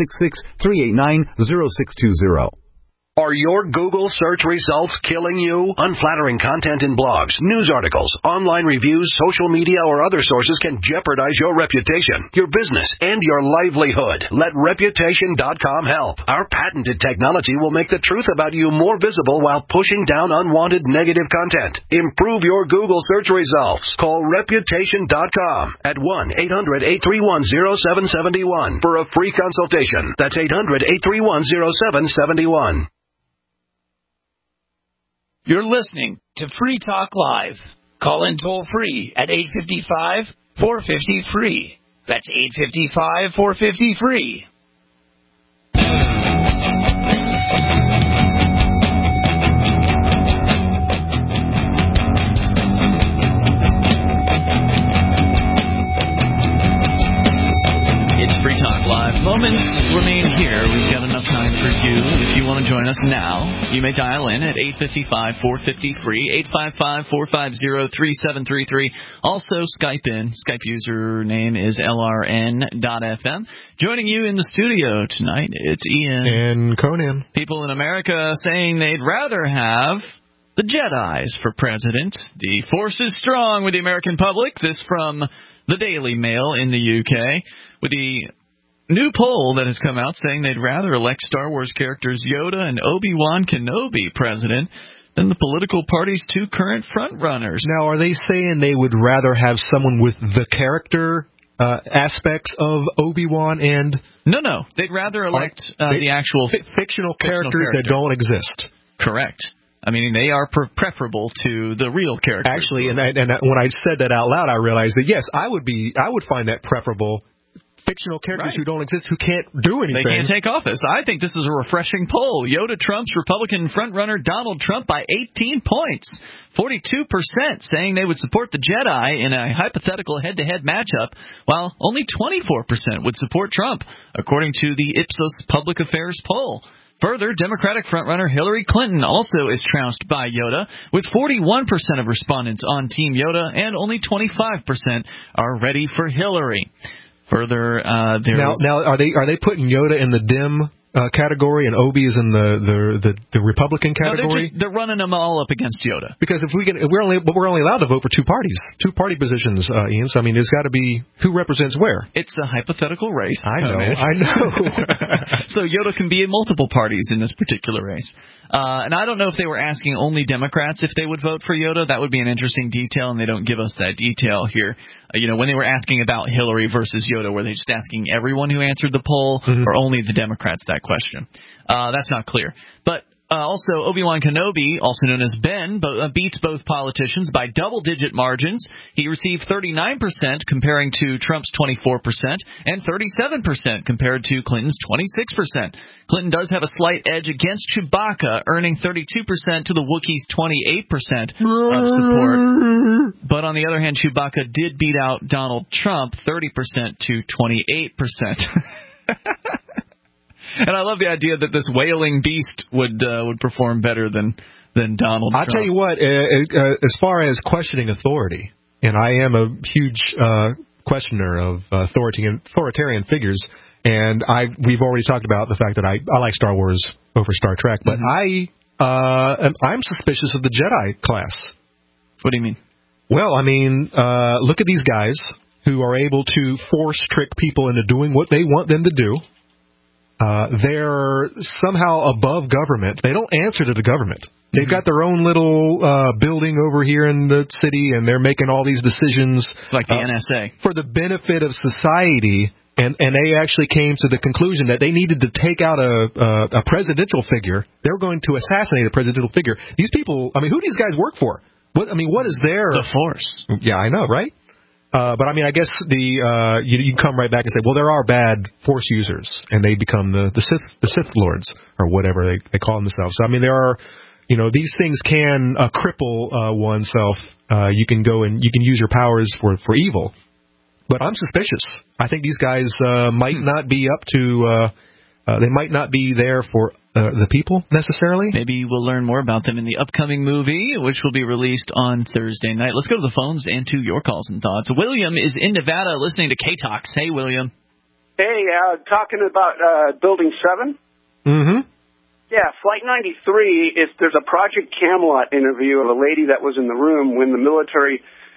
866-389-0620. Are your Google search results killing you? Unflattering content in blogs, news articles, online reviews, social media, or other sources can jeopardize your reputation, your business, and your livelihood. Let Reputation.com help. Our patented technology will make the truth about you more visible while pushing down unwanted negative content. Improve your Google search results. Call Reputation.com at 1-800-831-0771 for a free consultation. That's 800-831-0771. You're listening to Free Talk Live. Call in toll-free at 855-450-FREE. That's 855-450-FREE. It's Free Talk Live. Moments remain here. We've got enough time for you. If you want to join us now, you may dial in at 855-450-FREE, 855-450-3733. Also, Skype in. Skype username is LRN.FM. Joining you in the studio tonight, it's Ian. And Conan. People in America saying they'd rather have the Jedis for president. The force is strong with the American public. This from the Daily Mail in the UK, with the new poll that has come out saying they'd rather elect Star Wars characters Yoda and Obi-Wan Kenobi president than the political party's two current frontrunners. Now, are they saying they would rather have someone with the character aspects of Obi-Wan and... No. They'd rather elect the actual fictional characters that don't exist. Correct. I mean, they are preferable to the real characters. Actually, and when I said that out loud, I realized that, yes, I would find that preferable. Fictional characters who don't exist, who can't do anything. They can't take office. I think this is a refreshing poll. Yoda trumps Republican frontrunner Donald Trump by 18 points. 42% saying they would support the Jedi in a hypothetical head-to-head matchup, while only 24% would support Trump, according to the Ipsos Public Affairs poll. Further, Democratic frontrunner Hillary Clinton also is trounced by Yoda, with 41% of respondents on Team Yoda and only 25% are ready for Hillary. Further, now are they putting Yoda in the dim category and Obi is in the Republican category? No, they're running them all up against Yoda. Because we're only allowed to vote for two party positions, Ian. So I mean, there's got to be who represents where. It's a hypothetical race. I know. So Yoda can be in multiple parties in this particular race. And I don't know if they were asking only Democrats if they would vote for Yoda. That would be an interesting detail, and they don't give us that detail here. When they were asking about Hillary versus Yoda, were they just asking everyone who answered the poll, or only the Democrats that question? That's not clear. But also, Obi-Wan Kenobi, also known as Ben, beats both politicians by double-digit margins. He received 39% comparing to Trump's 24% and 37% compared to Clinton's 26%. Clinton does have a slight edge against Chewbacca, earning 32% to the Wookiees' 28% of support. But on the other hand, Chewbacca did beat out Donald Trump 30% to 28%. And I love the idea that this wailing beast would perform better than Donald Trump. I'll tell you what, as far as questioning authority, and I am a huge questioner of authoritarian figures, and we've already talked about the fact that I like Star Wars over Star Trek, but I'm suspicious of the Jedi class. What do you mean? Well, I mean, look at these guys who are able to force trick people into doing what they want them to do. They're somehow above government. They don't answer to the government. They've got their own little building over here in the city, and they're making all these decisions. Like the NSA. For the benefit of society, and they actually came to the conclusion that they needed to take out a presidential figure. They were going to assassinate a presidential figure. These people, I mean, who do these guys work for? What is their... The Force. Yeah, I know, right? But I mean, I guess you come right back and say, well, there are bad Force users, and they become the Sith Lords, or whatever they call themselves. So I mean, there are... these things can cripple oneself. You can go and you can use your powers for evil. But I'm suspicious. I think these guys might not be up to. They might not be there for the people necessarily. Maybe we'll learn more about them in the upcoming movie, which will be released on Thursday night. Let's go to the phones and to your calls and thoughts. William is in Nevada, listening to K-Talks. Hey, William. Hey, talking about Building 7. Mm-hmm. Yeah, Flight 93, there's a Project Camelot interview of a lady that was in the room when the military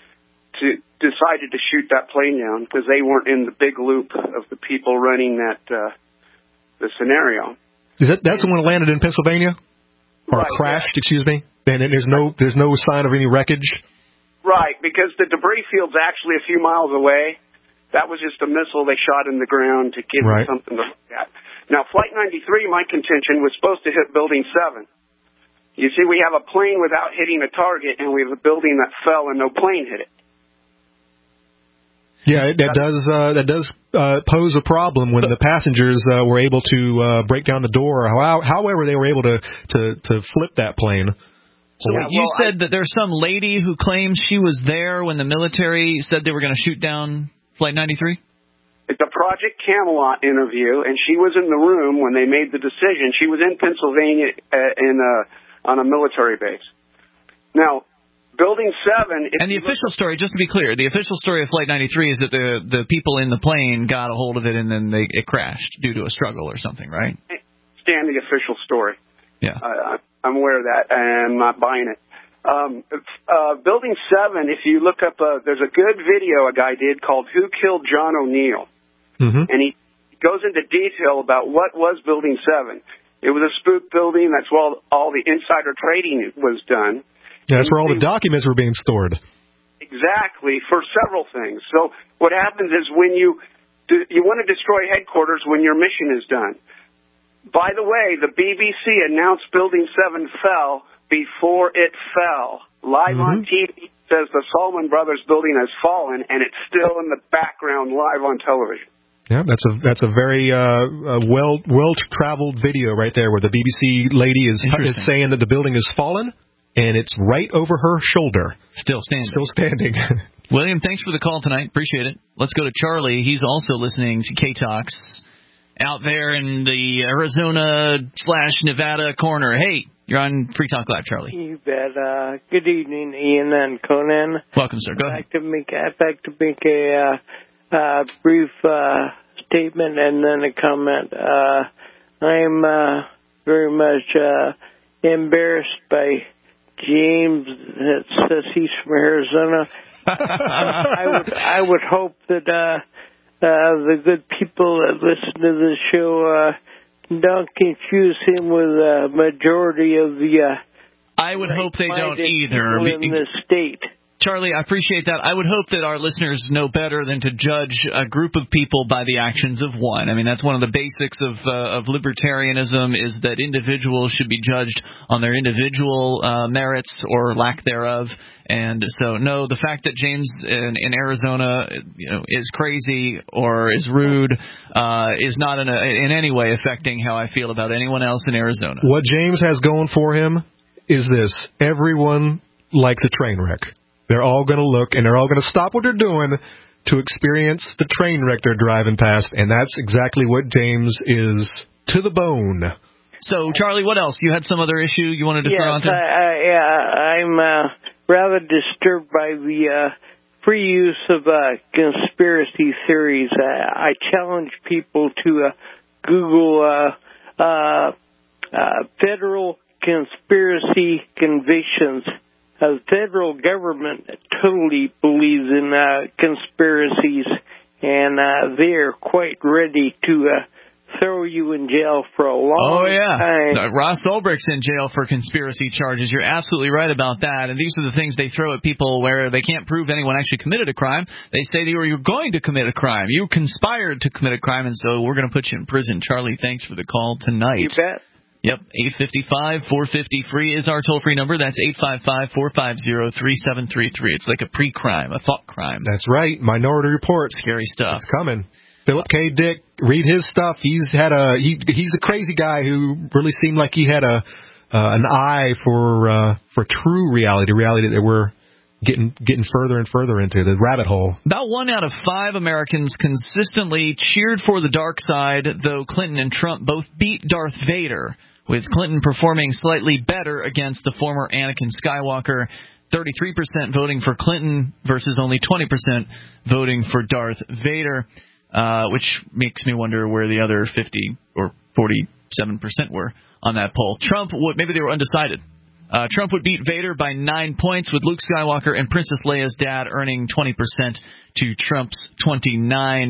decided to shoot that plane down because they weren't in the big loop of the people running the scenario. That's the one that landed in Pennsylvania? Or right, crashed, excuse me? And there's no sign of any wreckage? Right, because the debris field's actually a few miles away. That was just a missile they shot in the ground to give them something to look at. Now, Flight 93, my contention, was supposed to hit Building 7. You see, we have a plane without hitting a target, and we have a building that fell and no plane hit it. Yeah, that does pose a problem when the passengers were able to break down the door, however they were able to flip that plane. So you said that there's some lady who claims she was there when the military said they were going to shoot down Flight 93? It's a Project Camelot interview, and she was in the room when they made the decision. She was in Pennsylvania on a military base. Now, Building 7... And the official story, just to be clear, the official story of Flight 93 is that the people in the plane got a hold of it and then it crashed due to a struggle or something, right? Stand the official story. Yeah. I'm aware of that, and I'm not buying it. Building 7, if you look up, there's a good video a guy did called Who Killed John O'Neill? Mm-hmm. And he goes into detail about what was Building 7. It was a spook building. That's where all the insider trading was done. Yeah, that's where all the documents were being stored. Exactly, for several things. So what happens is when you want to destroy headquarters when your mission is done. By the way, the BBC announced Building 7 fell before it fell. Live on TV says the Salomon Brothers building has fallen, and it's still in the background live on television. Yeah, that's a very well-traveled video right there where the BBC lady is saying that the building has fallen, and it's right over her shoulder. Still standing. William, thanks for the call tonight. Appreciate it. Let's go to Charlie. He's also listening to K-Talks out there in the Arizona/Nevada corner. Hey, you're on Free Talk Live, Charlie. You bet. Good evening, Ian and Conan. Welcome, sir. Go ahead. I'd like to make a brief statement and then a comment. I'm very much embarrassed by James that says he's from Arizona. I would hope that the good people that listen to the show don't confuse him with a majority of the I would hope they don't either. In the state. Charlie, I appreciate that. I would hope that our listeners know better than to judge a group of people by the actions of one. I mean, that's one of the basics of libertarianism, is that individuals should be judged on their individual merits or lack thereof. And so, no, the fact that James in Arizona, is crazy or is rude is not in any way affecting how I feel about anyone else in Arizona. What James has going for him is this: everyone likes a train wreck. They're all going to look, and they're all going to stop what they're doing to experience the train wreck they're driving past, and that's exactly what James is to the bone. So, Charlie, what else? You had some other issue you wanted to throw out there? I'm rather disturbed by the free use of conspiracy theories. I challenge people to Google federal conspiracy convictions. The federal government totally believes in conspiracies, and they're quite ready to throw you in jail for a long time. Ross Ulbricht's in jail for conspiracy charges. You're absolutely right about that. And these are the things they throw at people where they can't prove anyone actually committed a crime. They say you were going to commit a crime. You conspired to commit a crime, and so we're going to put you in prison. Charlie, thanks for the call tonight. You bet. Yep, 855-450-FREE is our toll-free number. That's 855-450-3733. It's like a pre-crime, a thought crime. That's right. Minority Report. Scary stuff. It's coming. Philip K. Dick, read his stuff. He's a crazy guy who really seemed like he had an eye for true reality that we're getting further and further into, the rabbit hole. About 1 out of 5 Americans consistently cheered for the dark side, though Clinton and Trump both beat Darth Vader, with Clinton performing slightly better against the former Anakin Skywalker. 33% voting for Clinton versus only 20% voting for Darth Vader. Which makes me wonder where the other 50 or 47% were on that poll. Maybe they were undecided. Trump would beat Vader by 9 points, with Luke Skywalker and Princess Leia's dad earning 20% to Trump's 29%.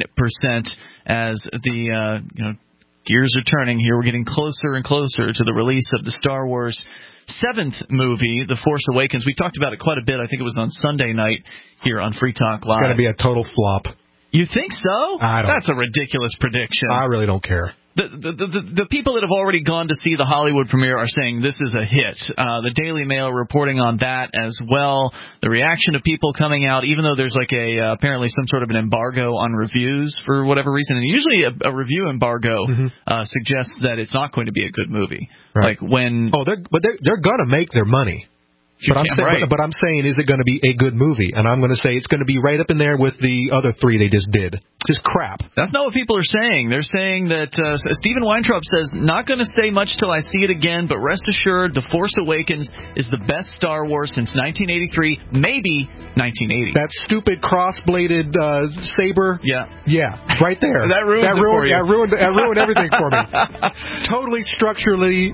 As the gears are turning here, we're getting closer and closer to the release of the Star Wars 7th movie, The Force Awakens. We talked about it quite a bit. I think it was on Sunday night here on Free Talk Live. It's going to be a total flop. You think so? That's a ridiculous prediction. I really don't care. The people that have already gone to see the Hollywood premiere are saying this is a hit. The Daily Mail reporting on that as well. The reaction of people coming out, even though there's apparently some sort of an embargo on reviews for whatever reason, and usually a review embargo suggests that it's not going to be a good movie. Right. They're going to make their money. But I'm saying, is it going to be a good movie? And I'm going to say it's going to be right up in there with the other 3 they just did. Just crap. That's not what people are saying. They're saying that Stephen Weintraub says, not going to say much till I see it again, but rest assured, The Force Awakens is the best Star Wars since 1983, maybe 1980. That stupid cross-bladed saber. Yeah, right there. That ruined everything for me. Totally structurally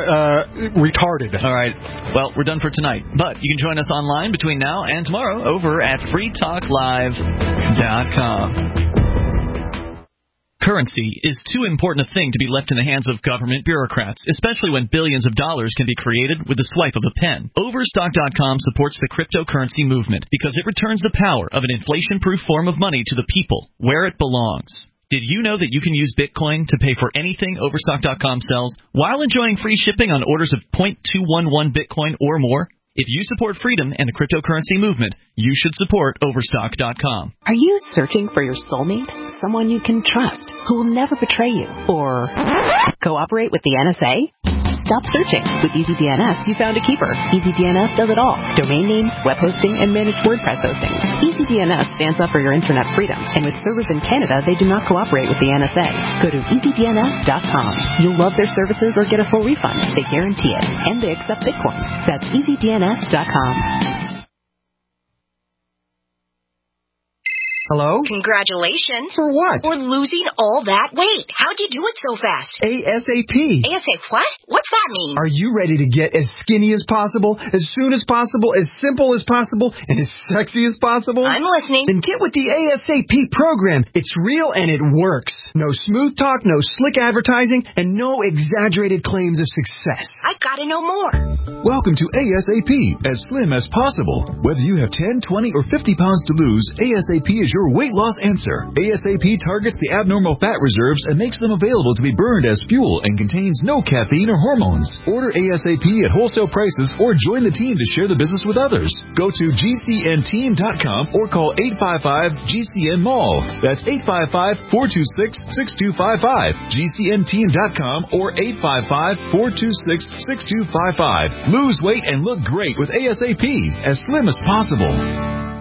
retarded. All right. Well, we're done for tonight, but you can join us online between now and tomorrow over at freetalklive.com. Currency is too important a thing to be left in the hands of government bureaucrats, especially when billions of dollars can be created with the swipe of a pen. Overstock.com supports the cryptocurrency movement because it returns the power of an inflation-proof form of money to the people where it belongs. Did you know that you can use Bitcoin to pay for anything Overstock.com sells while enjoying free shipping on orders of 0.211 Bitcoin or more? If you support freedom and the cryptocurrency movement, you should support Overstock.com. Are you searching for your soulmate? Someone you can trust, who will never betray you, or cooperate with the NSA? Stop searching. With EasyDNS, you found a keeper. EasyDNS does it all. Domain names, web hosting, and managed WordPress hosting. EasyDNS stands up for your internet freedom, and with servers in Canada, they do not cooperate with the NSA. Go to EasyDNS.com. You'll love their services or get a full refund. They guarantee it, and they accept Bitcoin. That's EasyDNS.com. Hello? Congratulations. For what? For losing all that weight. How'd you do it so fast? ASAP. ASAP what? What's that mean? Are you ready to get as skinny as possible, as soon as possible, as simple as possible, and as sexy as possible? I'm listening. Then get with the ASAP program. It's real and it works. No smooth talk, no slick advertising, and no exaggerated claims of success. I've got to know more. Welcome to ASAP, as slim as possible. Whether you have 10, 20, or 50 pounds to lose, ASAP is your weight loss answer. ASAP targets the abnormal fat reserves and makes them available to be burned as fuel and contains no caffeine or hormones. Order ASAP at wholesale prices or join the team to share the business with others. Go to GCNteam.com or call 855-GCN-MALL. That's 855-426-6255. GCNteam.com or 855-426-6255. Lose weight and look great with ASAP, as slim as possible.